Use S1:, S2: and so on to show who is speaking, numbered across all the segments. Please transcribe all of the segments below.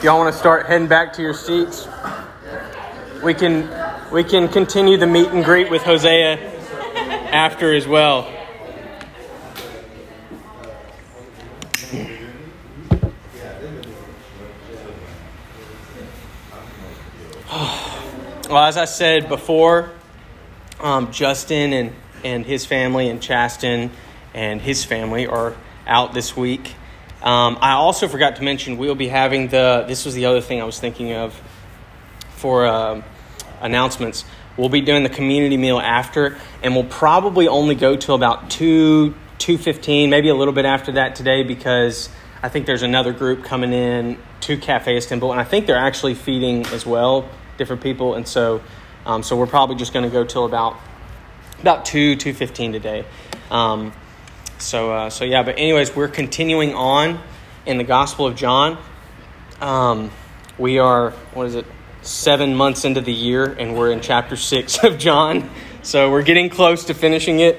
S1: Y'all want to start heading back to your seats? We can continue the meet and greet with Hosea after as well. Well, as I said before, Justin and his family and Chaston and his family are out this week. I also forgot to mention we'll be having this was the other thing I was thinking of for announcements. We'll be doing the community meal after, and we'll probably only go till about 2:15, maybe a little bit after that today, because I think there's another group coming in to Cafe Istanbul, and I think they're actually feeding as well, different people, and so we're probably just going to go till about 2:15 today. So yeah, but anyways, we're continuing on in the Gospel of John. We are, 7 months into the year, and we're in chapter 6 of John. So we're getting close to finishing it.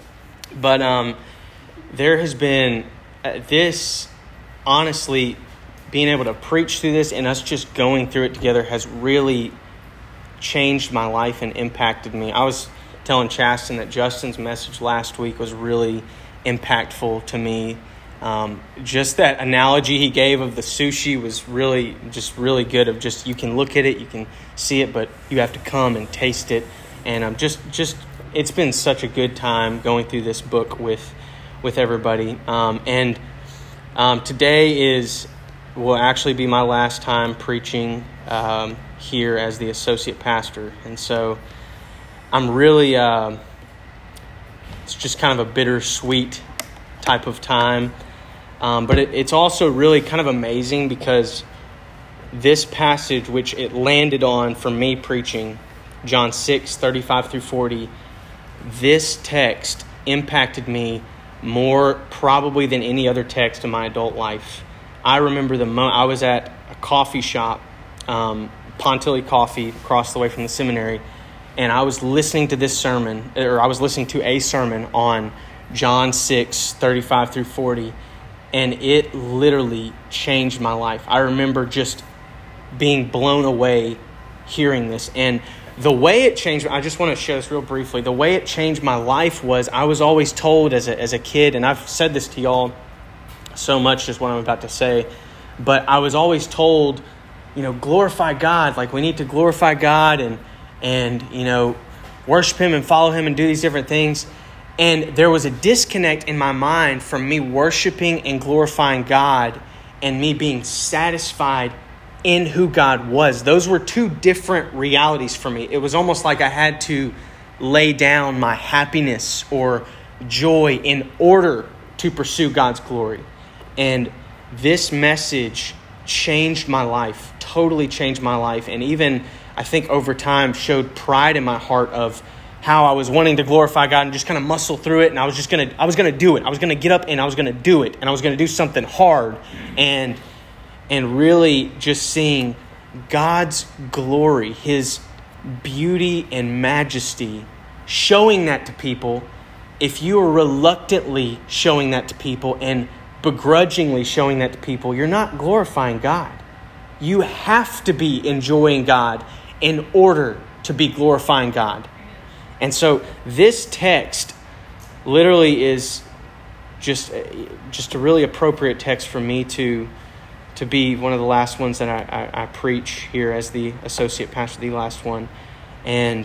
S1: But there has been this, honestly, being able to preach through this and us just going through it together has really changed my life and impacted me. I was telling Chaston that Justin's message last week was really impactful to me. Just that analogy he gave of the sushi was really good, of just, you can look at it, you can see it, but you have to come and taste it. And just it's been such a good time going through this book with everybody. And today will actually be my last time preaching here as the associate pastor. And so I'm really, it's just kind of a bittersweet type of time. But it's also really kind of amazing because this passage, which it landed on for me preaching, John 6, 35 through 40, this text impacted me more probably than any other text in my adult life. I remember the moment I was at a coffee shop, Pontilli Coffee, across the way from the seminary, and I was listening to this sermon, or I was listening to a sermon on John 6, 35 through 40, and it literally changed my life. I remember just being blown away hearing this. And the way it changed, I just want to share this real briefly. The way it changed my life was, I was always told as a kid, and I've said this to y'all so much, just what I'm about to say, but I was always told, glorify God. Like, we need to glorify God and worship Him and follow Him and do these different things. And there was a disconnect in my mind from me worshiping and glorifying God and me being satisfied in who God was. Those were two different realities for me. It was almost like I had to lay down my happiness or joy in order to pursue God's glory. And this message changed my life, totally changed my life. And even, I think over time, showed pride in my heart of how I was wanting to glorify God and just kind of muscle through it. And I was going to do it. I was going to get up and I was going to do it. And I was going to do something hard. And really just seeing God's glory, His beauty and majesty, showing that to people. If you are reluctantly showing that to people and begrudgingly showing that to people, you're not glorifying God. You have to be enjoying God in order to be glorifying God. And so this text literally is just a really appropriate text for me to be one of the last ones that I preach here as the associate pastor, the last one. And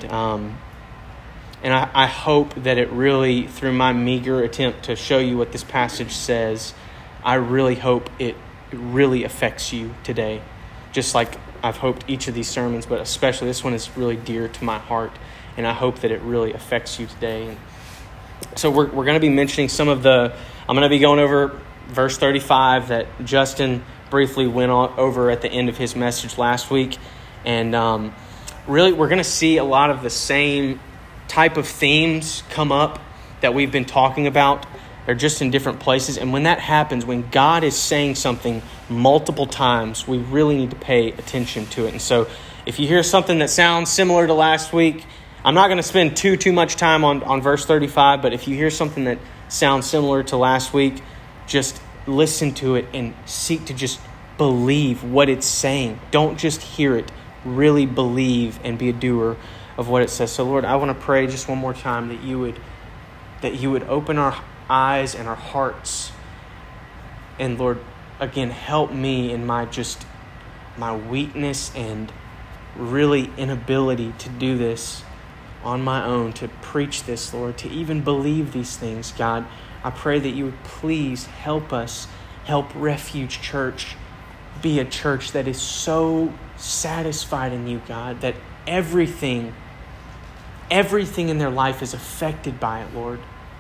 S1: I hope that it really, through my meager attempt to show you what this passage says, I really hope it really affects you today. Just like I've hoped each of these sermons, but especially this one is really dear to my heart. And I hope that it really affects you today. And so we're going to be mentioning I'm going to be going over verse 35 that Justin briefly went over at the end of his message last week. And really, we're going to see a lot of the same type of themes come up that we've been talking about. They're just in different places. And when that happens, when God is saying something multiple times, we really need to pay attention to it. And so if you hear something that sounds similar to last week, I'm not going to spend too much time on verse 35, but if you hear something that sounds similar to last week, just listen to it and seek to just believe what it's saying. Don't just hear it. Really believe and be a doer of what it says. So Lord, I want to pray just one more time that you would open our eyes and our hearts. And Lord, again, help me in my weakness and really inability to do this on my own, to preach this, Lord, to even believe these things. God, I pray that you would please help us, help Refuge Church be a church that is so satisfied in you, God, that everything in their life is affected by it, Lord.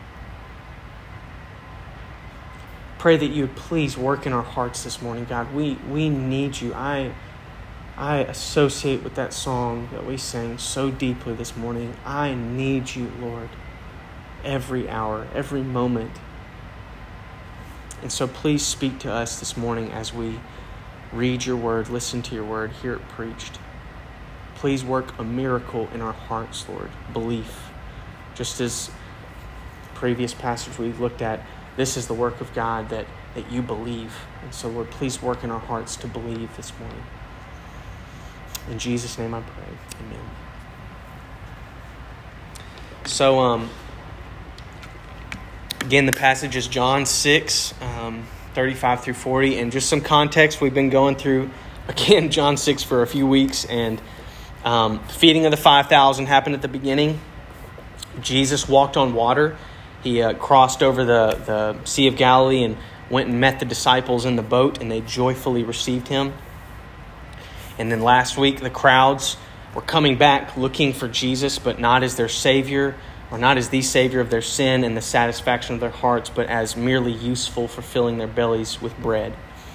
S1: Pray that you would please work in our hearts this morning, God. We need you. I associate with that song that we sang so deeply this morning. I need you, Lord, every hour, every moment. And so please speak to us this morning as we read your word, listen to your word, hear it preached. Please work a miracle in our hearts, Lord. Belief. Just as the previous passage we looked at, this is the work of God that you believe. And so, Lord, please work in our hearts to believe this morning. In Jesus' name I pray. Amen. So, again, the passage is John 6, 35 through 40. And just some context, we've been going through, again, John 6 for a few weeks. And feeding of the 5,000 happened at the beginning. Jesus walked on water. He crossed over the Sea of Galilee and went and met the disciples in the boat, and they joyfully received him. And then last week, the crowds were coming back looking for Jesus, but not as their Savior, or not as the Savior of their sin and the satisfaction of their hearts, but as merely useful for filling their bellies with bread.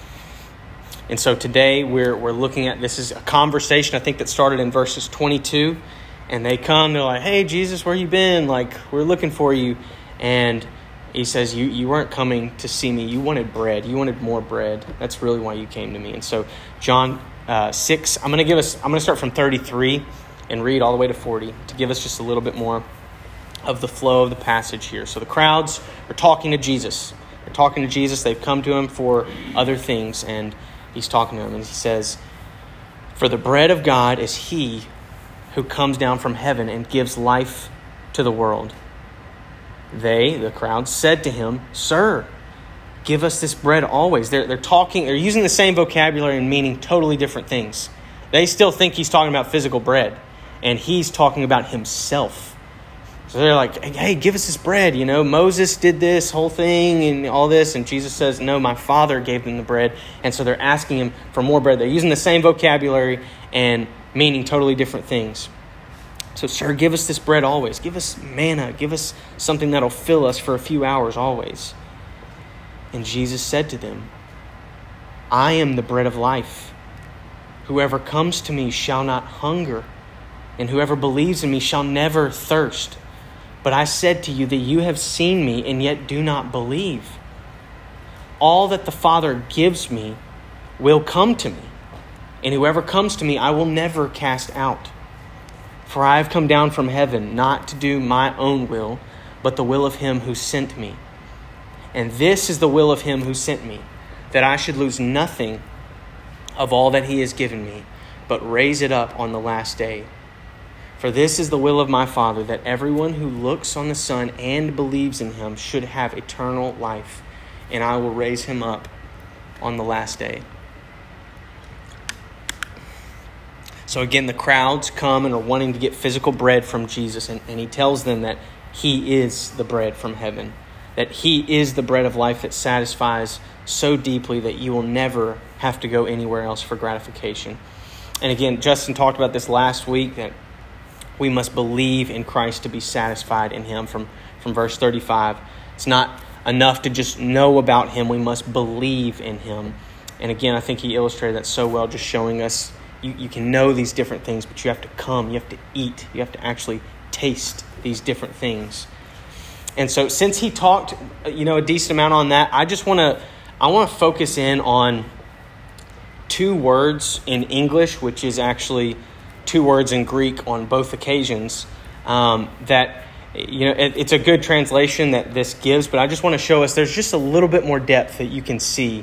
S1: And so today we're looking at, this is a conversation I think that started in verses 22. And they come, they're like, hey, Jesus, where you been? Like, we're looking for you. And he says, you weren't coming to see me. You wanted bread. You wanted more bread. That's really why you came to me. And so John 6, I'm going to start from 33 and read all the way to 40 to give us just a little bit more of the flow of the passage here. So the crowds are talking to Jesus. They're talking to Jesus. They've come to him for other things. And he's talking to them. And he says, for the bread of God is he who comes down from heaven and gives life to the world. They, the crowd, said to him, Sir, give us this bread always. They're using the same vocabulary and meaning totally different things. They still think he's talking about physical bread, and he's talking about himself. So they're like, hey, give us this bread. You know, Moses did this whole thing and all this. And Jesus says, no, my Father gave them the bread. And so they're asking him for more bread. They're using the same vocabulary and meaning totally different things. So, sir, give us this bread always. Give us manna. Give us something that'll fill us for a few hours always. And Jesus said to them, I am the bread of life. Whoever comes to me shall not hunger, and whoever believes in me shall never thirst. But I said to you that you have seen me and yet do not believe. All that the Father gives me will come to me, and whoever comes to me I will never cast out. For I have come down from heaven not to do my own will, but the will of him who sent me. And this is the will of him who sent me, that I should lose nothing of all that he has given me, but raise it up on the last day. For this is the will of my Father, that everyone who looks on the Son and believes in him should have eternal life, and I will raise him up on the last day. So again, the crowds come and are wanting to get physical bread from Jesus, and he tells them that he is the bread from heaven, that he is the bread of life that satisfies so deeply that you will never have to go anywhere else for gratification. And again, Justin talked about this last week, that we must believe in Christ to be satisfied in him from verse 35. It's not enough to just know about him. We must believe in him. And again, I think he illustrated that so well, just showing us you can know these different things, but you have to come, you have to eat, you have to actually taste these different things. And so since he talked, a decent amount on that, I want to focus in on two words in English, which is actually two words in Greek on both occasions, that, it's a good translation that this gives, but I just want to show us there's just a little bit more depth that you can see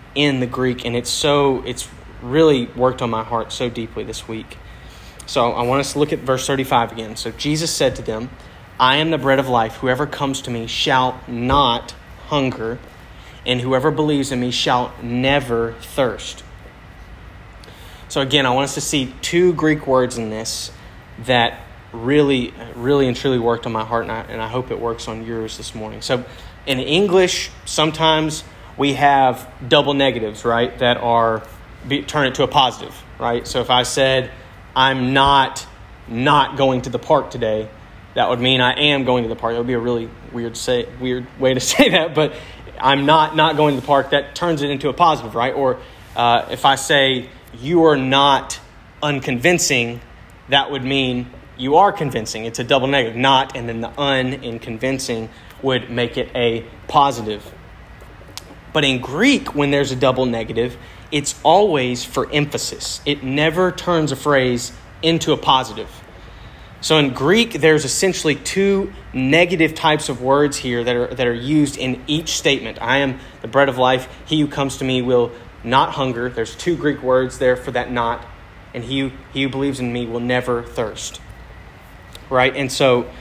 S1: in the Greek, and it's really worked on my heart so deeply this week. So I want us to look at verse 35 again. So Jesus said to them, I am the bread of life. Whoever comes to me shall not hunger, and whoever believes in me shall never thirst. So again, I want us to see two Greek words in this that really and truly worked on my heart, and I hope it works on yours this morning. So in English, sometimes we have double negatives, right, that turn it to a positive, right? So if I said, I'm not going to the park today, that would mean I am going to the park. That would be a really weird way to say that, but I'm not going to the park. That turns it into a positive, right? Or if I say, you are not unconvincing, that would mean you are convincing. It's a double negative. Not, and then the un in convincing would make it a positive. But in Greek, when there's a double negative, it's always for emphasis. It never turns a phrase into a positive. So in Greek, there's essentially two negative types of words here that are used in each statement. I am the bread of life. He who comes to me will not hunger. There's two Greek words there for that not. And he who believes in me will never thirst. Right? And so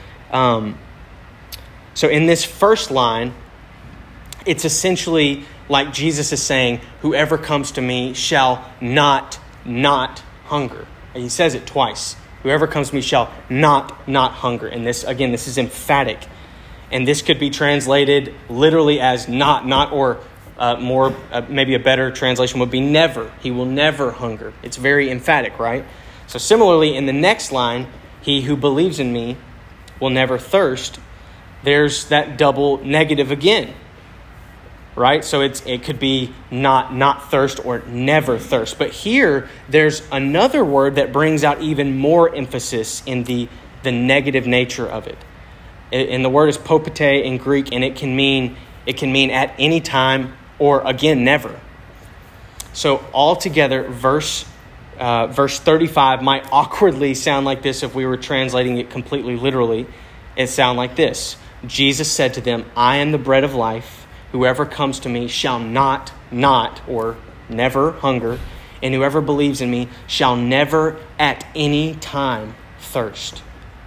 S1: in this first line, it's essentially like Jesus is saying, whoever comes to me shall not hunger. And he says it twice. Whoever comes to me shall not hunger. And this is emphatic. And this could be translated literally as not, or maybe a better translation would be never. He will never hunger. It's very emphatic, right? So similarly, in the next line, he who believes in me will never thirst. There's that double negative again, right? So it could be not thirst or never thirst. But here, there's another word that brings out even more emphasis in the negative nature of it. And the word is popete in Greek, and it can mean at any time or again never. So altogether, verse 35 might awkwardly sound like this if we were translating it completely literally. It sound like this. Jesus said to them, I am the bread of life. Whoever comes to me shall not or never hunger, and whoever believes in me shall never at any time thirst.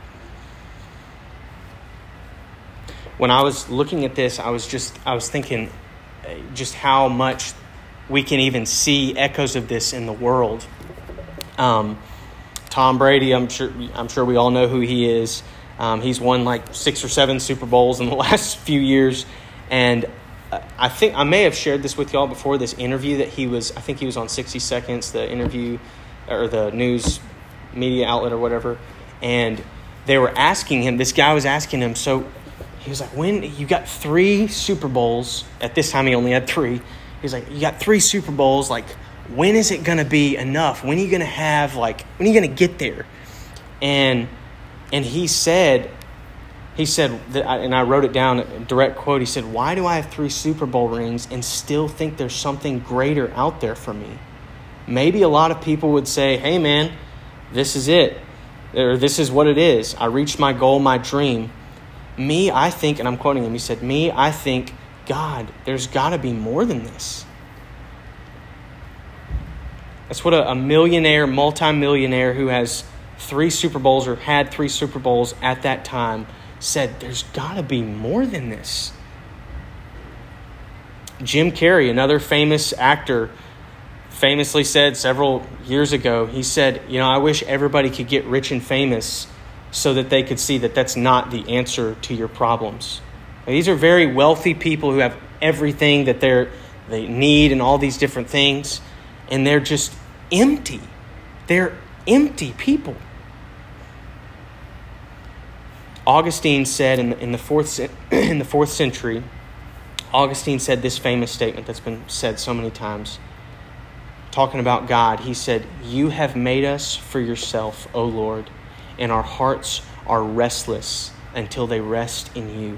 S1: When I was looking at this, I was thinking just how much we can even see echoes of this in the world. Tom Brady, I'm sure we all know who he is. He's won like 6 or 7 Super Bowls in the last few years, and I think I may have shared this with y'all before, this interview that he was on 60 Seconds, the interview or the news media outlet or whatever. And they were asking him, this guy was asking him, so he was like, when you got 3 Super Bowls, at this time he only had 3. He was like, you got 3 Super Bowls, like, when is it going to be enough? When are you going to get there? And he said that, and I wrote it down, a direct quote. He said, why do I have 3 Super Bowl rings and still think there's something greater out there for me? Maybe a lot of people would say, hey man, this is it. Or this is what it is. I reached my goal, my dream. Me, I think, and I'm quoting him, he said, I think, God, there's got to be more than this. That's what a millionaire, multimillionaire who has 3 Super Bowls or had 3 Super Bowls at that time said, there's got to be more than this. Jim Carrey, another famous actor, famously said several years ago, he said, I wish everybody could get rich and famous so that they could see that that's not the answer to your problems. Now, these are very wealthy people who have everything that they need and all these different things, and they're just empty. They're empty people. Augustine said in the fourth century, Augustine said this famous statement that's been said so many times, talking about God. He said, you have made us for yourself, O Lord, and our hearts are restless until they rest in you.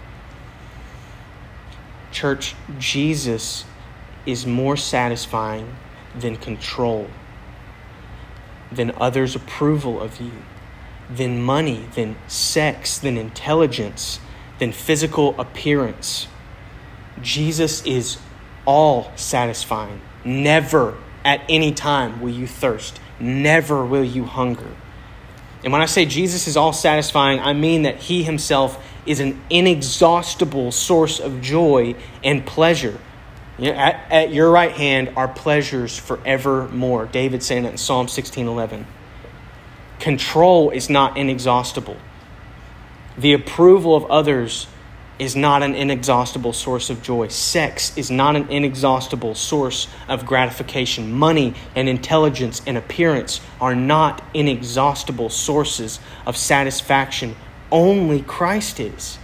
S1: Church, Jesus is more satisfying than control, than others' approval of you, than money, than sex, than intelligence, than physical appearance. Jesus is all satisfying. Never at any time will you thirst. Never will you hunger. And when I say Jesus is all satisfying, I mean that he himself is an inexhaustible source of joy and pleasure. You know, at your right hand are pleasures forevermore. David saying that in Psalm 16:11. Control is not inexhaustible. The approval of others is not an inexhaustible source of joy. Sex is not an inexhaustible source of gratification. Money and intelligence and appearance are not inexhaustible sources of satisfaction. Only Christ is.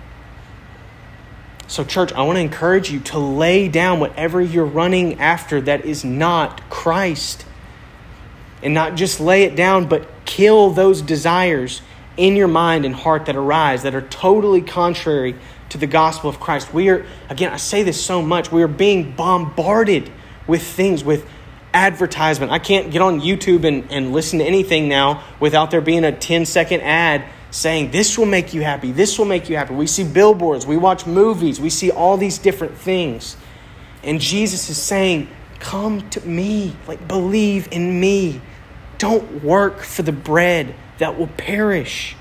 S1: So church, I want to encourage you to lay down whatever you're running after that is not Christ. And not just lay it down, but kill those desires in your mind and heart that arise that are totally contrary to the gospel of Christ. We are, again, I say this so much, we are being bombarded with things, with advertisement. I can't get on YouTube and listen to anything now without there being a 10-second ad saying, this will make you happy, this will make you happy. We see billboards, we watch movies, we see all these different things. And Jesus is saying, come to me, like believe in me. Don't work for the bread that will perish.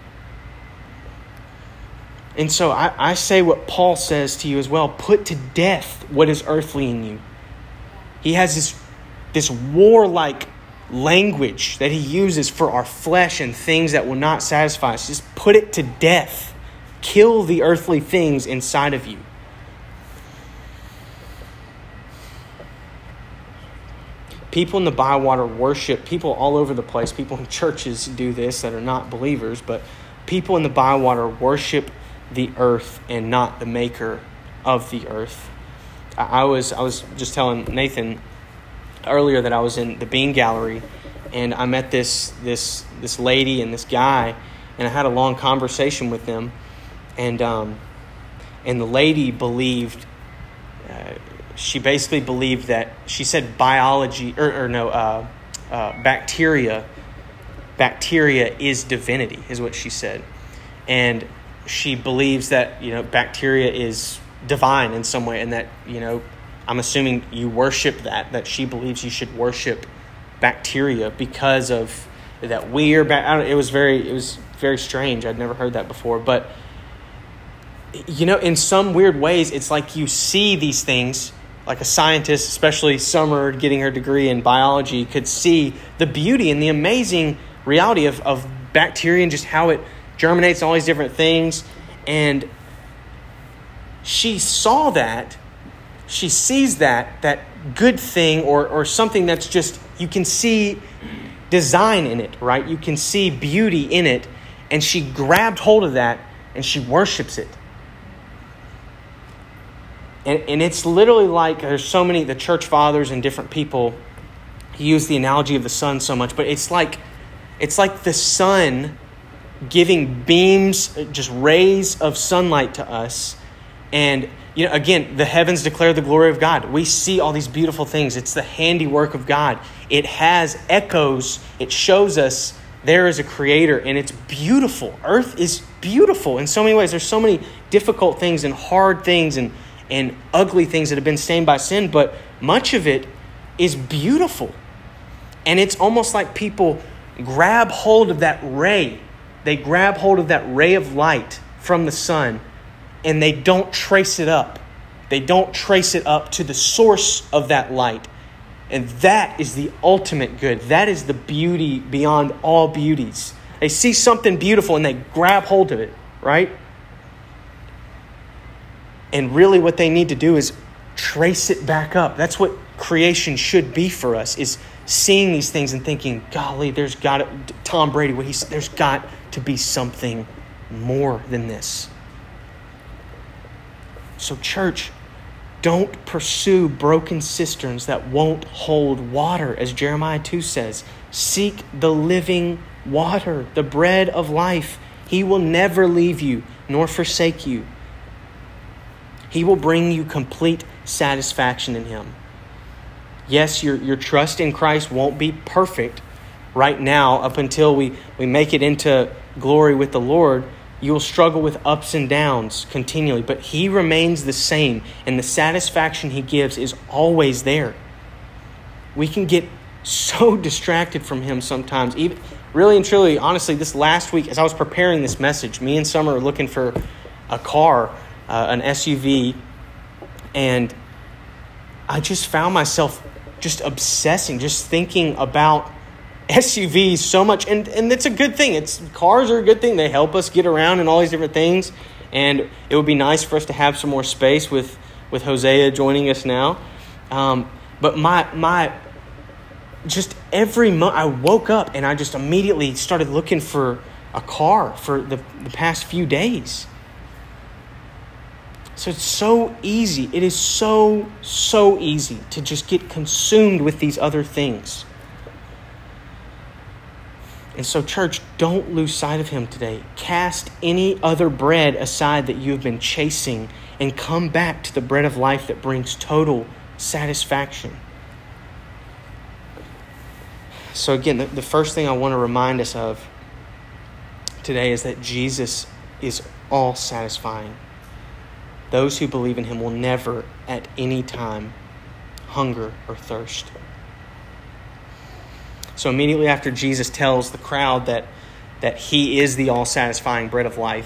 S1: And so I say what Paul says to you as well. Put to death what is earthly in you. He has this warlike language that he uses for our flesh and things that will not satisfy us. Just put it to death. Kill the earthly things inside of you. People in the Bywater worship, people all over the place, people in churches do this that are not believers, but people in the Bywater worship the earth and not the maker of the earth. I was just telling Nathan earlier that I was in the Bean Gallery and I met this lady and this guy, and I had a long conversation with them, and the lady believed. She basically believed that, she said bacteria is divinity, is what she said. And she believes that, bacteria is divine in some way, and that, I'm assuming you worship that she believes you should worship bacteria because of that weird, it was very strange. I'd never heard that before, but in some weird ways, it's like you see these things, like a scientist, especially Summer getting her degree in biology, could see the beauty and the amazing reality of bacteria and just how it germinates and all these different things. And she saw that, she sees that good thing or something that's just, you can see design in it, right? You can see beauty in it. And she grabbed hold of that and she worships it. And it's literally like, there's so many, the church fathers and different people use the analogy of the sun so much, but it's like the sun giving beams, just rays of sunlight to us. And, again, the heavens declare the glory of God. We see all these beautiful things. It's the handiwork of God. It has echoes. It shows us there is a creator, and it's beautiful. Earth is beautiful in so many ways. There's so many difficult things and hard things and ugly things that have been stained by sin, but much of it is beautiful. And it's almost like people grab hold of that ray. They grab hold of that ray of light from the sun, and they don't trace it up. They don't trace it up to the source of that light. And that is the ultimate good. That is the beauty beyond all beauties. They see something beautiful and they grab hold of it, right? And really what they need to do is trace it back up. That's what creation should be for us, is seeing these things and thinking, golly, there's got to, Tom Brady, there's got to be something more than this. So church, don't pursue broken cisterns that won't hold water, as Jeremiah 2 says. Seek the living water, the bread of life. He will never leave you nor forsake you. He will bring you complete satisfaction in Him. Yes, your trust in Christ won't be perfect right now up until we make it into glory with the Lord. You will struggle with ups and downs continually, but he remains the same, and the satisfaction he gives is always there. We can get so distracted from him sometimes. Even really and truly, honestly, this last week, as I was preparing this message, me and Summer were looking for a car, an SUV, and I just found myself just obsessing, just thinking about SUVs so much. And it's a good thing. Cars are a good thing. They help us get around and all these different things. And it would be nice for us to have some more space with Hosea joining us now. But my just every month I woke up and I just immediately started looking for a car for the past few days. So it's so easy. It is so easy to just get consumed with these other things. And so, church, don't lose sight of him today. Cast any other bread aside that you have been chasing and come back to the bread of life that brings total satisfaction. So again, the first thing I want to remind us of today is that Jesus is all satisfying. Those who believe in him will never at any time hunger or thirst. So immediately after Jesus tells the crowd that he is the all-satisfying bread of life,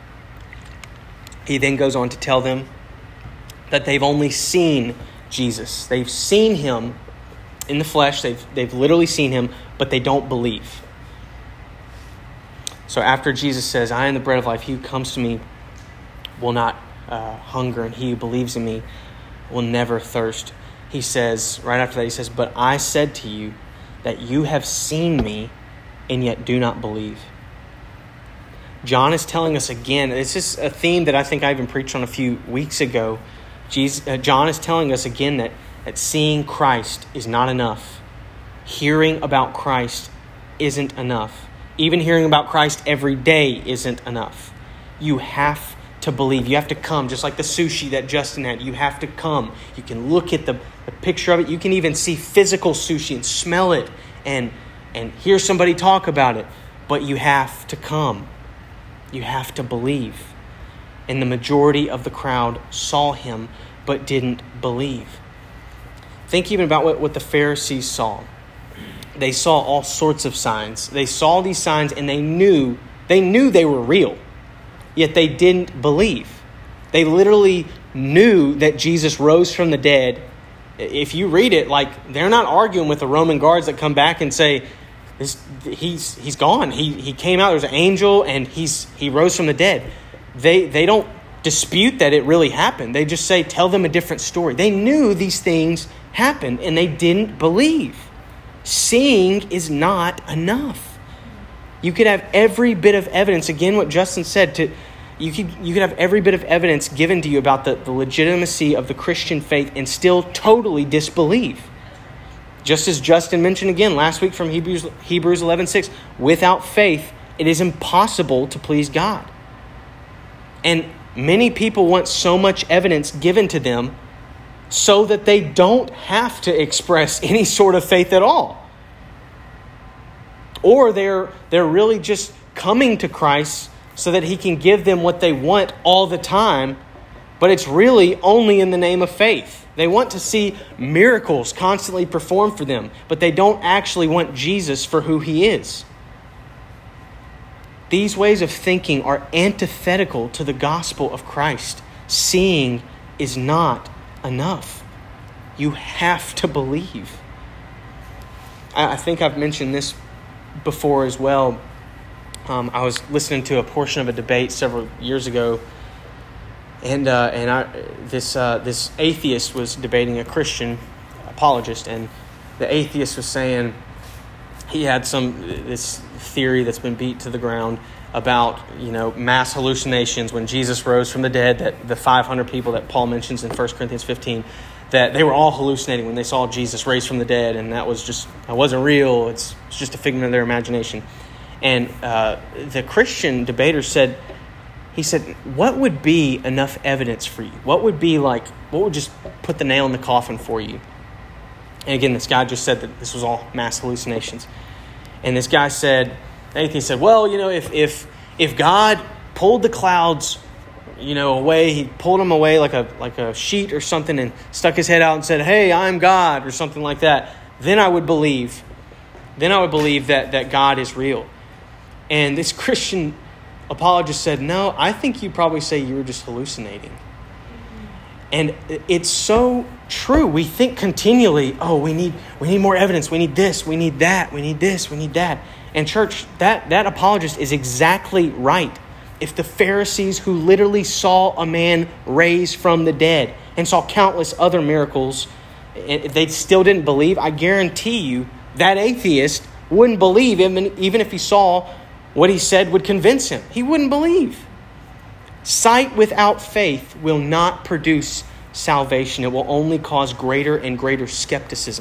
S1: he then goes on to tell them that they've only seen Jesus. They've seen him in the flesh. They've literally seen him, but they don't believe. So after Jesus says, I am the bread of life, he who comes to me will not hunger, and he who believes in me will never thirst. He says, right after that, he says, but I said to you that you have seen me and yet do not believe. John is telling us again, this is a theme that I think I even preached on a few weeks ago. John is telling us again that seeing Christ is not enough. Hearing about Christ isn't enough. Even hearing about Christ every day isn't enough. You have to believe. You have to come, just like the sushi that Justin had. You have to come. You can look at the picture of it. You can even see physical sushi and smell it and hear somebody talk about it. But you have to come. You have to believe. And the majority of the crowd saw him but didn't believe. Think even about what the Pharisees saw. They saw all sorts of signs. They saw these signs and they knew they were real. Yet they didn't believe. They literally knew that Jesus rose from the dead. If you read it, like, they're not arguing with the Roman guards that come back and say, he's gone. He came out. There's an angel and he rose from the dead. They don't dispute that it really happened. They just say, tell them a different story. They knew these things happened and they didn't believe. Seeing is not enough. You could have every bit of evidence. Again, what Justin said, you could have every bit of evidence given to you about the legitimacy of the Christian faith and still totally disbelieve. Just as Justin mentioned again last week from Hebrews 11:6, without faith, it is impossible to please God. And many people want so much evidence given to them so that they don't have to express any sort of faith at all. Or they're really just coming to Christ so that he can give them what they want all the time, but it's really only in the name of faith. They want to see miracles constantly performed for them, but they don't actually want Jesus for who he is. These ways of thinking are antithetical to the gospel of Christ. Seeing is not enough. You have to believe. I think I've mentioned this before as well. I was listening to a portion of a debate several years ago, and this atheist was debating a Christian apologist, and the atheist was saying he had this theory that's been beat to the ground about mass hallucinations when Jesus rose from the dead, that the 500 people that Paul mentions in 1 Corinthians 15, that they were all hallucinating when they saw Jesus raised from the dead, and that wasn't real. It's just a figment of their imagination. And the Christian debater said, what would be enough evidence for you? What would just put the nail in the coffin for you? And again, this guy just said that this was all mass hallucinations. And this guy said, the atheist said, well, if God pulled the clouds, away. He pulled them away like a sheet or something and stuck his head out and said, "Hey, I'm God," or something like that. Then I would believe. That God is real. And this Christian apologist said, "No, I think you'd probably say you were just hallucinating." And it's so true. We think continually, "Oh, we need more evidence. We need this. We need that. We need this. We need that." And church, that apologist is exactly right. If the Pharisees, who literally saw a man raised from the dead and saw countless other miracles, they still didn't believe, I guarantee you that atheist wouldn't believe him, even if he saw what he said would convince him. He wouldn't believe. Sight without faith will not produce salvation. It will only cause greater and greater skepticism.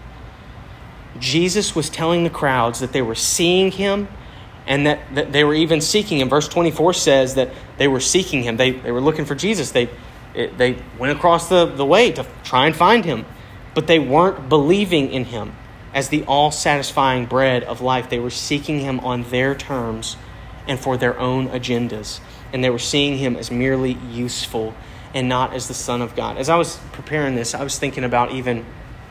S1: Jesus was telling the crowds that they were seeing him and that they were even seeking him. Verse 24 says that they were seeking him. They were looking for Jesus. They went across the way to try and find him, but they weren't believing in him as the all-satisfying bread of life. They were seeking him on their terms and for their own agendas. And they were seeing him as merely useful and not as the Son of God. As I was preparing this, I was thinking about even,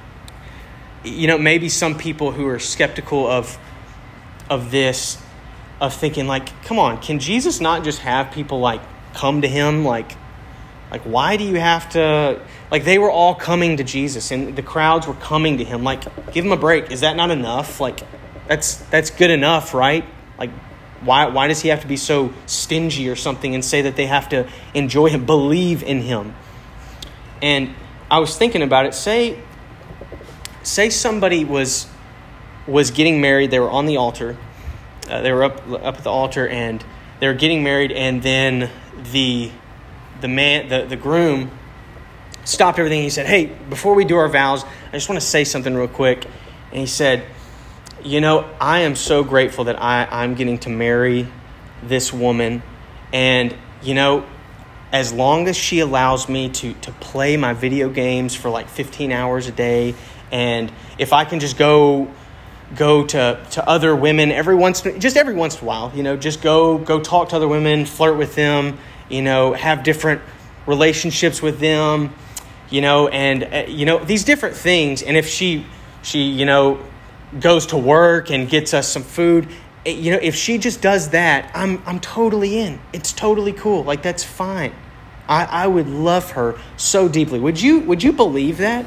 S1: maybe some people who are skeptical of this, of thinking like, come on, can Jesus not just have people like come to him? Like why do you have to, like they were all coming to Jesus and the crowds were coming to him. Like, give him a break. Is that not enough? Like that's good enough, right? Like, why does he have to be so stingy or something and say that they have to enjoy him, believe in him? And I was thinking about it. Say somebody was getting married. They were on the altar. They were up at the altar and they were getting married. And then the groom stopped everything. He said, "Hey, before we do our vows, I just want to say something real quick." And he said, "I am so grateful that I'm getting to marry this woman. And, as long as she allows me to play my video games for like 15 hours a day, and if I can just go to other women every once in a while, just go talk to other women, flirt with them, have different relationships with them, and these different things. And if she goes to work and gets us some food, if she just does that, I'm totally in. It's totally cool. Like, that's fine. I would love her so deeply." Would you believe that?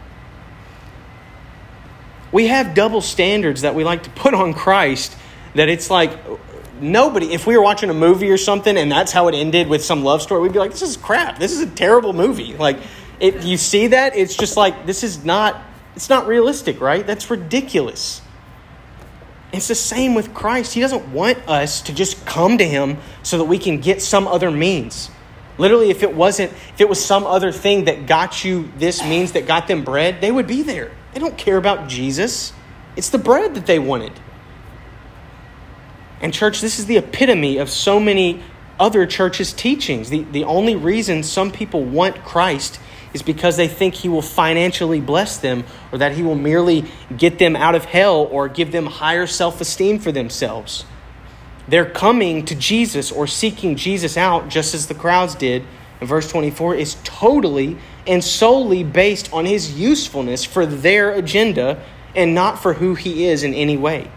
S1: We have double standards that we like to put on Christ, that it's like nobody, if we were watching a movie or something and that's how it ended with some love story, we'd be like, "This is crap. This is a terrible movie." Like, if you see that, it's just like, it's not realistic, right? That's ridiculous. It's the same with Christ. He doesn't want us to just come to him so that we can get some other means. Literally, if it was some other thing that got you this means that got them bread, they would be there. They don't care about Jesus. It's the bread that they wanted. And church, this is the epitome of so many other churches' teachings. The only reason some people want Christ is because they think he will financially bless them, or that he will merely get them out of hell or give them higher self-esteem for themselves. They're coming to Jesus or seeking Jesus out just as the crowds did. And verse 24 is totally and solely based on his usefulness for their agenda and not for who he is in any way.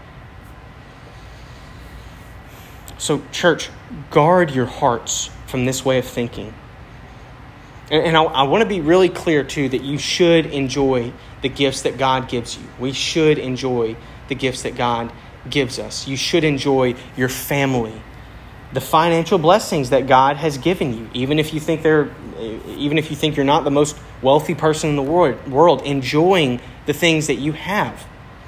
S1: So, church, guard your hearts from this way of thinking. And I want to be really clear, too, that you should enjoy the gifts that God gives you. We should enjoy the gifts that God gives us. You should enjoy your family, the financial blessings that God has given you, even if you think you're not the most wealthy person in the world, enjoying the things that you have.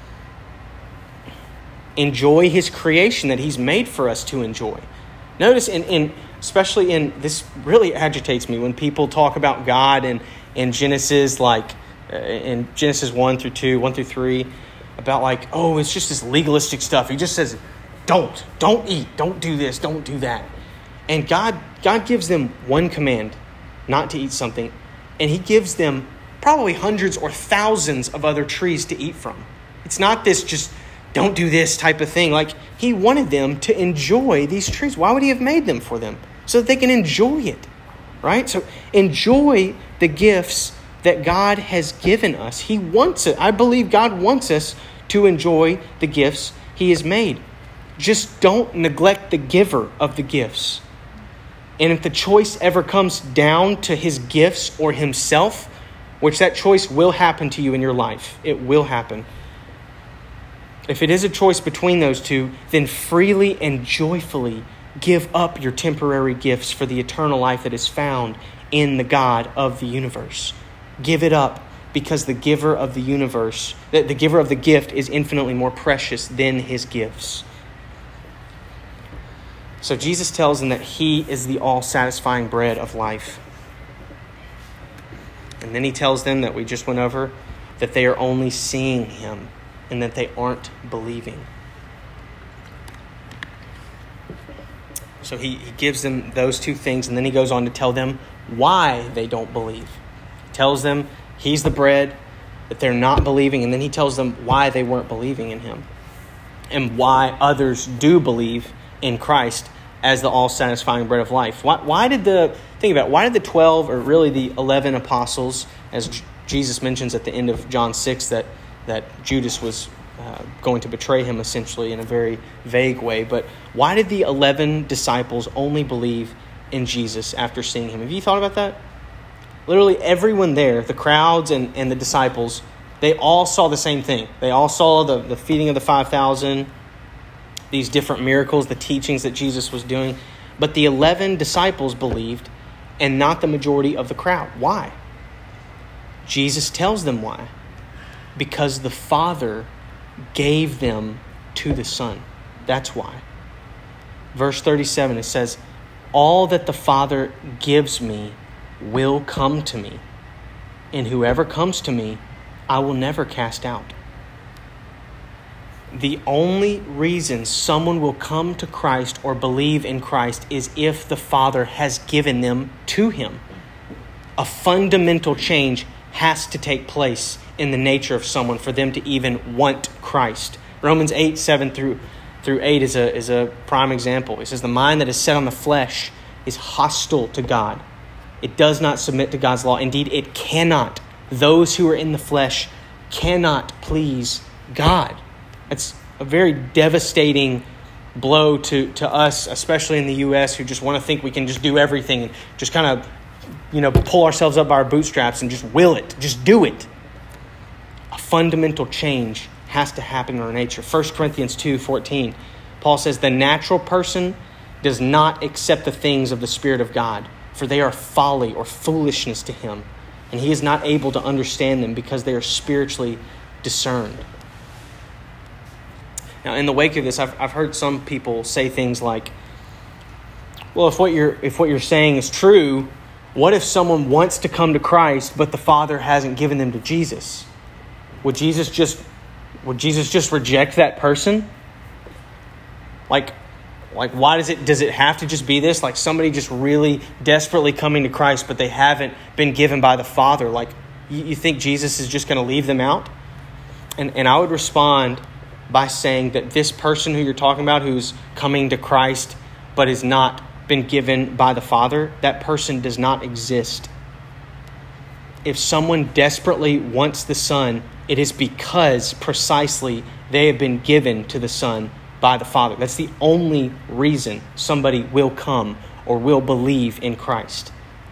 S1: Enjoy his creation that he's made for us to enjoy. Notice, especially in this, really agitates me when people talk about God in Genesis, like in Genesis 1 through 2, 1 through 3, about like, oh, it's just this legalistic stuff. He just says, don't eat, don't do this, don't do that. And God gives them one command, not to eat something, and he gives them probably hundreds or thousands of other trees to eat from. It's not this just don't do this type of thing. Like, he wanted them to enjoy these trees. Why would he have made them for them? So that they can enjoy it, right? So enjoy the gifts that God has given us. He wants it. I believe God wants us to enjoy the gifts he has made. Just don't neglect the giver of the gifts. And if the choice ever comes down to his gifts or himself, which that choice will happen to you in your life, it will happen. If it is a choice between those two, then freely and joyfully give up your temporary gifts for the eternal life that is found in the God of the universe. Give it up, because the giver of the universe, the giver of the gift, is infinitely more precious than his gifts. So Jesus tells them that he is the all-satisfying bread of life. And then he tells them that we just went over, that they are only seeing him and that they aren't believing. So he gives them those two things, and then he goes on to tell them why they don't believe. He tells them he's the bread, that they're not believing, and then he tells them why they weren't believing in him and why others do believe in Christ as the all-satisfying bread of life. Why did the 12, or really the 11 apostles, as Jesus mentions at the end of John 6, that Judas was going to betray him essentially in a very vague way, but why did the 11 disciples only believe in Jesus after seeing him? Have you thought about that? Literally everyone there, the crowds and the disciples, they all saw the same thing. They all saw the feeding of the 5,000, these different miracles, the teachings that Jesus was doing. But the 11 disciples believed, and not the majority of the crowd. Why? Jesus tells them why. Because the Father gave them to the Son. That's why. Verse 37, it says, "All that the Father gives me will come to me, and whoever comes to me, I will never cast out." The only reason someone will come to Christ or believe in Christ is if the Father has given them to him. A fundamental change has to take place in the nature of someone for them to even want Christ. Romans 8, 7 through 8 is a prime example. It says, "The mind that is set on the flesh is hostile to God. It does not submit to God's law. Indeed, it cannot. Those who are in the flesh cannot please God." It's a very devastating blow to us, especially in the U.S., who just want to think we can just do everything and just kind of, pull ourselves up by our bootstraps and just will it, just do it. A fundamental change has to happen in our nature. 1 Corinthians 2:14, Paul says, "The natural person does not accept the things of the Spirit of God, for they are folly or foolishness to him, and he is not able to understand them because they are spiritually discerned." Now, in the wake of this, I've heard some people say things like, "Well, if what you're saying is true, what if someone wants to come to Christ, but the Father hasn't given them to Jesus? Would Jesus just reject that person? Like why does it have to just be this? Like somebody just really desperately coming to Christ, but they haven't been given by the Father. Like, you think Jesus is just going to leave them out?" And I would respond by saying that this person who you're talking about, who's coming to Christ but has not been given by the Father, that person does not exist. If someone desperately wants the Son, it is because precisely they have been given to the Son by the Father. That's the only reason somebody will come or will believe in Christ.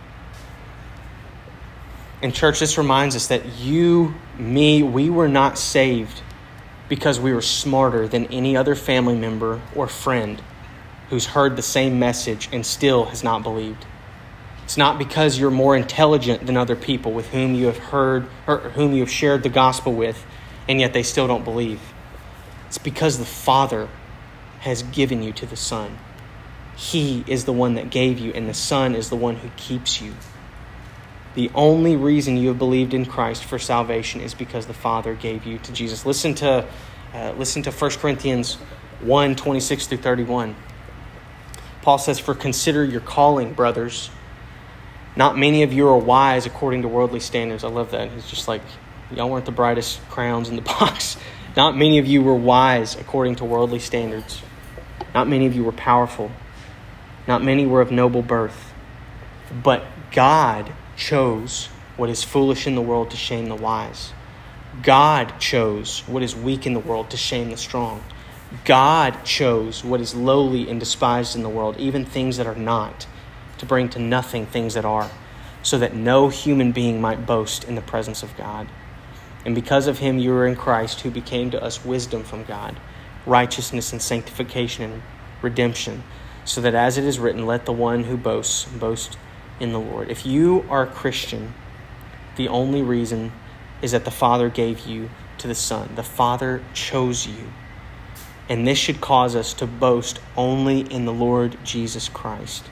S1: And church, this reminds us that you, me, we were not saved because we were smarter than any other family member or friend who's heard the same message and still has not believed. It's not because you're more intelligent than other people with whom you have heard or whom you have shared the gospel with, and yet they still don't believe. It's because the Father has given you to the Son. He is the one that gave you, and the Son is the one who keeps you. The only reason you have believed in Christ for salvation is because the Father gave you to Jesus. Listen to 1 Corinthians 1, 26 through 31. Paul says, "For consider your calling, brothers. Not many of you are wise according to worldly standards." I love that. He's just like, y'all weren't the brightest crowns in the box. Not many of you were wise according to worldly standards. Not many of you were powerful. Not many were of noble birth. But God chose what is foolish in the world to shame the wise. God chose what is weak in the world to shame the strong. God chose what is lowly and despised in the world, even things that are not, to bring to nothing things that are, so that no human being might boast in the presence of God. And because of him you are in Christ, who became to us wisdom from God, righteousness and sanctification and redemption, so that as it is written, let the one who boasts boast in the Lord. If you are a Christian, the only reason is that the Father gave you to the Son. The Father chose you. And this should cause us to boast only in the Lord Jesus Christ.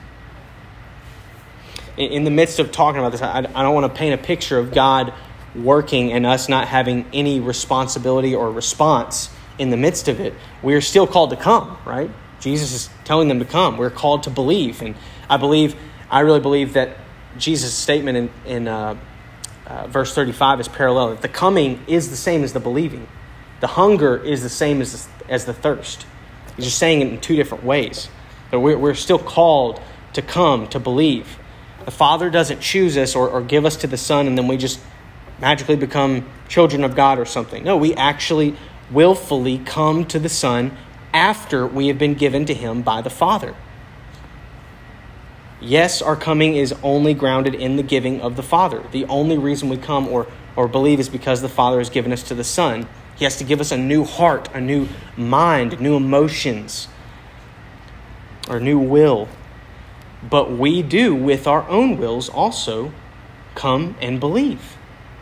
S1: In the midst of talking about this, I don't want to paint a picture of God working and us not having any responsibility or response in the midst of it. We are still called to come, right? Jesus is telling them to come. We're called to believe. And I really believe that Jesus' statement in verse 35 is parallel. That the coming is the same as the believing. The hunger is the same as the thirst. He's just saying it in two different ways. But we're still called to come, to believe. The Father doesn't choose us or give us to the Son and then we just magically become children of God or something. No, we actually willfully come to the Son after we have been given to him by the Father. Yes, our coming is only grounded in the giving of the Father. The only reason we come or believe is because the Father has given us to the Son. He has to give us a new heart, a new mind, new emotions, or new will. But we do, with our own wills, also come and believe.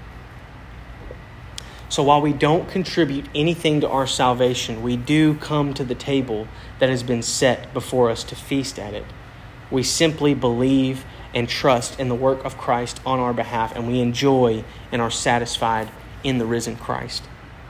S1: So while we don't contribute anything to our salvation, we do come to the table that has been set before us to feast at it. We simply believe and trust in the work of Christ on our behalf, and we enjoy and are satisfied in the risen Christ.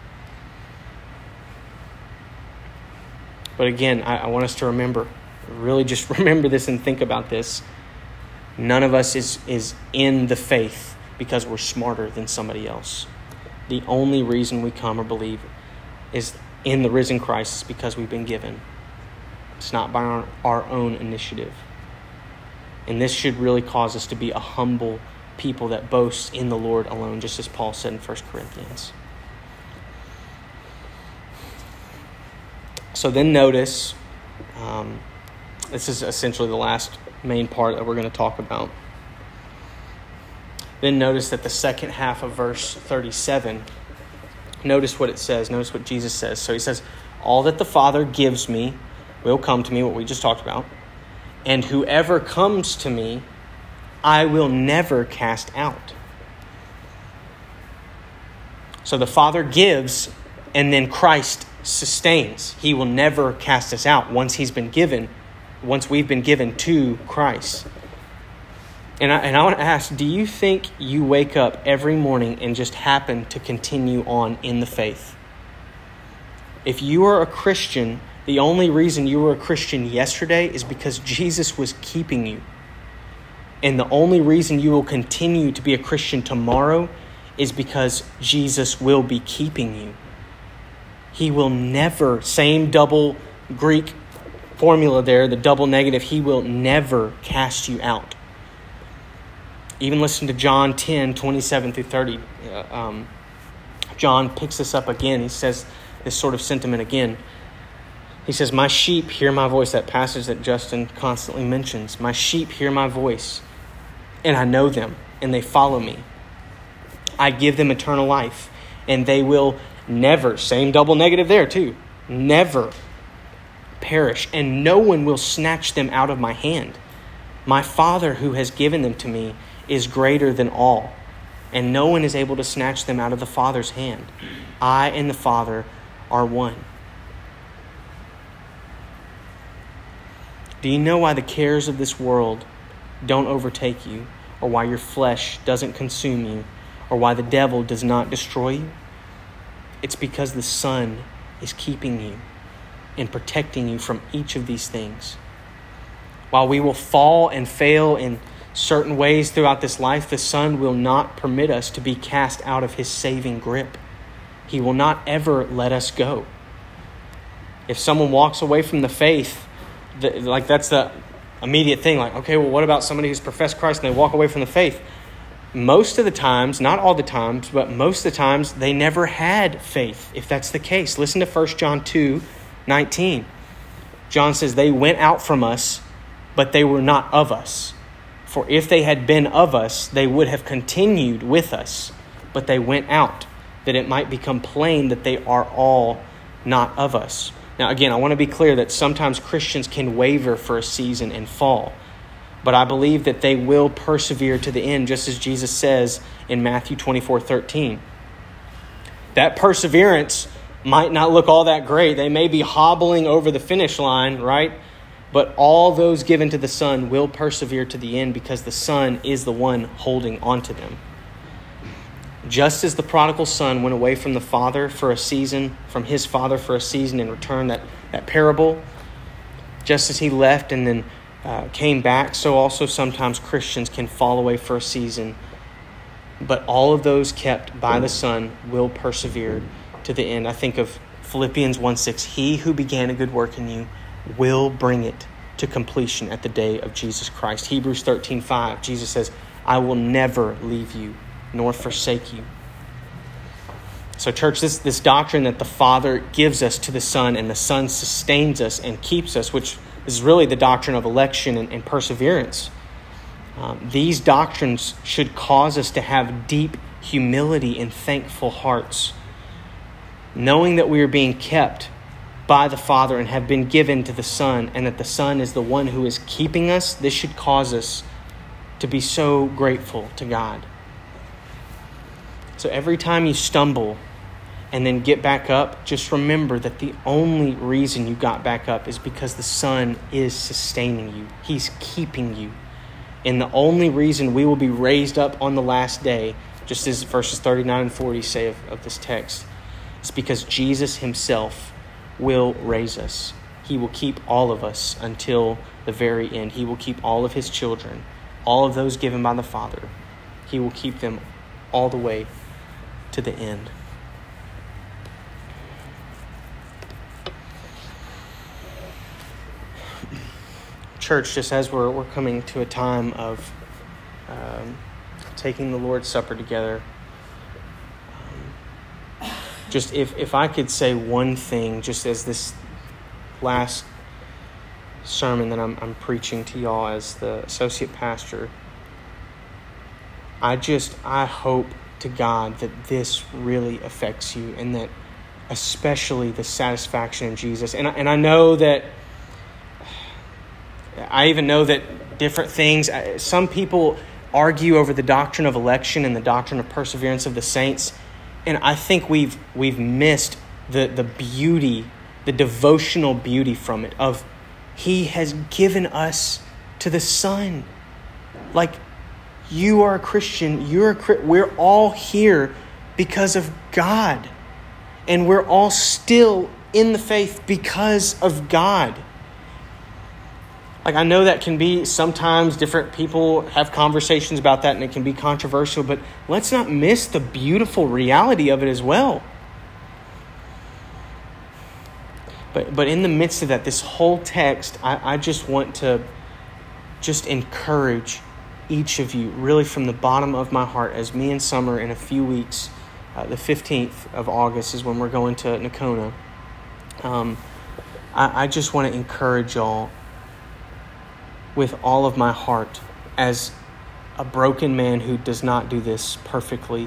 S1: But again, I want us to remember, really just remember this and think about this. None of us is in the faith because we're smarter than somebody else. The only reason we come or believe is in the risen Christ is because we've been given. It's not by our own initiative. And this should really cause us to be a humble people that boasts in the Lord alone, just as Paul said in 1 Corinthians. So then notice, this is essentially the last main part that we're going to talk about. Then notice that the second half of verse 37, notice what it says. Notice what Jesus says. So he says, all that the Father gives me will come to me, what we just talked about. And whoever comes to me, I will never cast out. So the Father gives, and then Christ sustains. He will never cast us out once we've been given to Christ. And I want to ask, do you think you wake up every morning and just happen to continue on in the faith? If you are a Christian, the only reason you were a Christian yesterday is because Jesus was keeping you. And the only reason you will continue to be a Christian tomorrow is because Jesus will be keeping you. He will never, same double Greek formula there, the double negative, he will never cast you out. Even listen to John 10, 27 through 30. John picks this up again. He says this sort of sentiment again. He says, my sheep hear my voice, that passage that Justin constantly mentions. My sheep hear my voice, and I know them, and they follow me. I give them eternal life, and they will never, same double negative there too, never perish, and no one will snatch them out of my hand. My Father who has given them to me is greater than all, and no one is able to snatch them out of the Father's hand. I and the Father are one. Do you know why the cares of this world don't overtake you, or why your flesh doesn't consume you, or why the devil does not destroy you? It's because the Son is keeping you and protecting you from each of these things. While we will fall and fail in certain ways throughout this life, the Son will not permit us to be cast out of his saving grip. He will not ever let us go. If someone walks away from the faith, that's the immediate thing. Like, okay, well, what about somebody who's professed Christ and they walk away from the faith? Most of the times, not all the times, but most of the times, they never had faith, if that's the case. Listen to 1 John 2:19. John says, they went out from us, but they were not of us. For if they had been of us, they would have continued with us. But they went out, that it might become plain that they are all not of us. Now, again, I want to be clear that sometimes Christians can waver for a season and fall. But I believe that they will persevere to the end, just as Jesus says in Matthew 24:13. That perseverance might not look all that great. They may be hobbling over the finish line, right? But all those given to the Son will persevere to the end because the Son is the one holding on to them. Just as the prodigal son went away from the father for a season, from his father for a season and returned, that parable, just as he left and then came back, so also sometimes Christians can fall away for a season. But all of those kept by the Son will persevere to the end. I think of Philippians 1:6. He who began a good work in you will bring it to completion at the day of Jesus Christ. Hebrews 13:5. Jesus says, I will never leave you nor forsake you. So church, this doctrine that the Father gives us to the Son and the Son sustains us and keeps us, which is really the doctrine of election and perseverance. These doctrines should cause us to have deep humility and thankful hearts, knowing that we are being kept by the Father and have been given to the Son, and that the Son is the one who is keeping us. This should cause us to be so grateful to God. So every time you stumble and then get back up, just remember that the only reason you got back up is because the Son is sustaining you. He's keeping you. And the only reason we will be raised up on the last day, just as verses 39 and 40 say of this text, is because Jesus himself will raise us. He will keep all of us until the very end. He will keep all of his children, all of those given by the Father. He will keep them all the way to the end. Church, just as we're coming to a time of taking the Lord's Supper together, just if I could say one thing, just as this last sermon that I'm preaching to y'all as the associate pastor, I hope to God that this really affects you, and that especially the satisfaction in Jesus. And I know that, I even know that different things, some people argue over the doctrine of election and the doctrine of perseverance of the saints. And I think we've missed the beauty, the devotional beauty from it, of he has given us to the Son. Like, you are a Christian, we're all here because of God. And we're all still in the faith because of God. Like, I know that can be, sometimes different people have conversations about that and it can be controversial, but let's not miss the beautiful reality of it as well. But in the midst of that, this whole text, I just want to just encourage each of you, really from the bottom of my heart, as me and Summer in a few weeks, the 15th of August is when we're going to Nacona. I just want to encourage y'all with all of my heart, as a broken man who does not do this perfectly,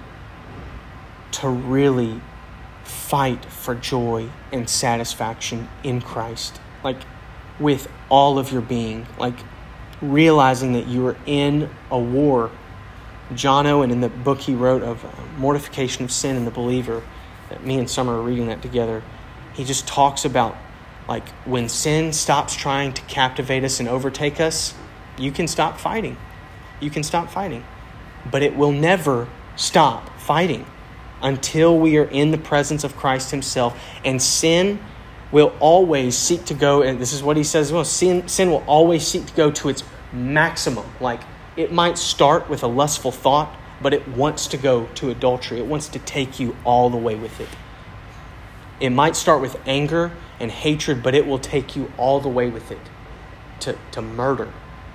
S1: to really fight for joy and satisfaction in Christ. Like, with all of your being. Like, realizing that you are in a war. John Owen, in the book he wrote of Mortification of Sin in the Believer, that me and Summer are reading that together, he just talks about, like, when sin stops trying to captivate us and overtake us, you can stop fighting. You can stop fighting. But it will never stop fighting until we are in the presence of Christ himself. And sin will always seek to go, and this is what he says as well, sin will always seek to go to its maximum. Like, it might start with a lustful thought, but it wants to go to adultery. It wants to take you all the way with it. It might start with anger and hatred, but it will take you all the way with it to murder.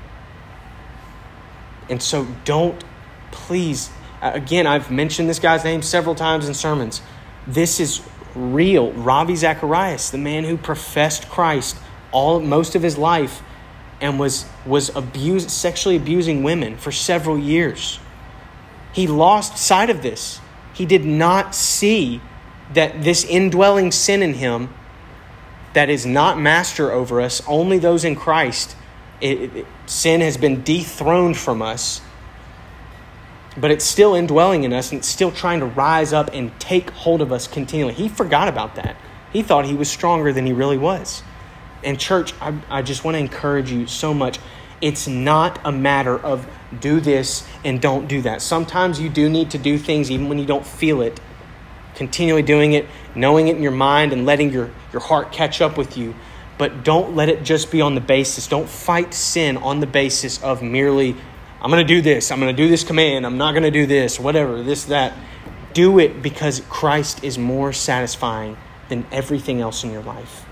S1: And so please, again, I've mentioned this guy's name several times in sermons. This is real. Ravi Zacharias, the man who professed Christ most of his life and was sexually abusing women for several years. He lost sight of this. He did not see that this indwelling sin in him that is not master over us, only those in Christ, sin has been dethroned from us, but it's still indwelling in us and it's still trying to rise up and take hold of us continually. He forgot about that. He thought he was stronger than he really was. And church, I just want to encourage you so much. It's not a matter of do this and don't do that. Sometimes you do need to do things even when you don't feel it. Continually doing it, knowing it in your mind and letting your heart catch up with you. But don't let it just be on the basis. Don't fight sin on the basis of merely, I'm going to do this. I'm going to do this command. I'm not going to do this, whatever, this, that. Do it because Christ is more satisfying than everything else in your life.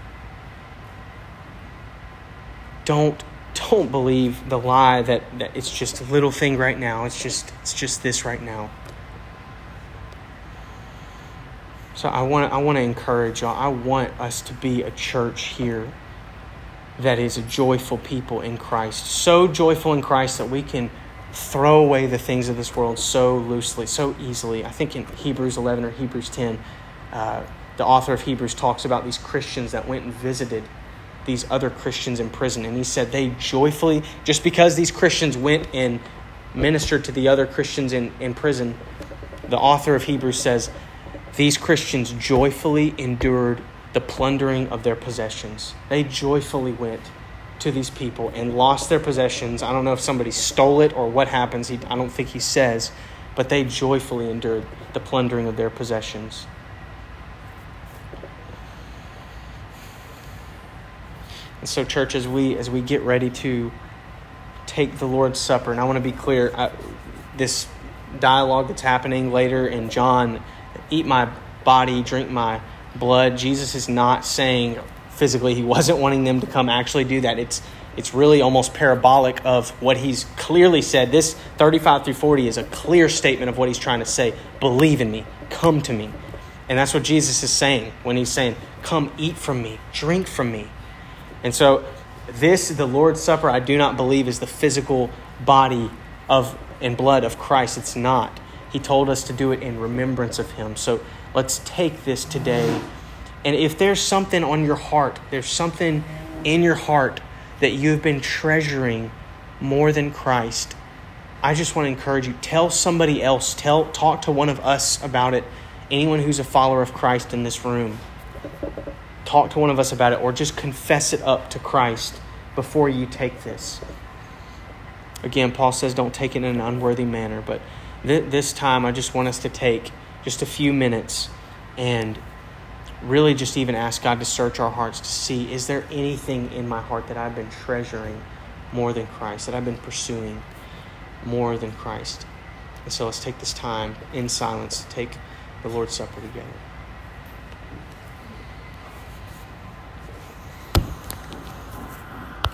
S1: Don't believe the lie that it's just a little thing right now. It's just this right now. So I want to encourage y'all. I want us to be a church here that is a joyful people in Christ. So joyful in Christ that we can throw away the things of this world so loosely, so easily. I think in Hebrews 11 or Hebrews 10, the author of Hebrews talks about these Christians that went and visited these other Christians in prison. And he said they joyfully, just because these Christians went and ministered to the other Christians in prison, the author of Hebrews says, these Christians joyfully endured the plundering of their possessions. They joyfully went to these people and lost their possessions. I don't know if somebody stole it or what happens. I don't think he says, but they joyfully endured the plundering of their possessions. And so, church, as we get ready to take the Lord's Supper, and I want to be clear, this dialogue that's happening later in John, eat my body, drink my blood, Jesus is not saying physically, he wasn't wanting them to come actually do that. It's really almost parabolic of what he's clearly said. This 35 through 40 is a clear statement of what he's trying to say. Believe in me, come to me. And that's what Jesus is saying when he's saying, come eat from me, drink from me. And so the Lord's Supper, I do not believe is the physical body and blood of Christ. It's not. He told us to do it in remembrance of him. So let's take this today. And if there's something on your heart, there's something in your heart that you've been treasuring more than Christ, I just want to encourage you, tell somebody else, talk to one of us about it. Anyone who's a follower of Christ in this room, talk to one of us about it, or just confess it up to Christ before you take this. Again, Paul says don't take it in an unworthy manner, but this time I just want us to take just a few minutes and really just even ask God to search our hearts to see, is there anything in my heart that I've been treasuring more than Christ, that I've been pursuing more than Christ? And so let's take this time in silence to take the Lord's Supper together.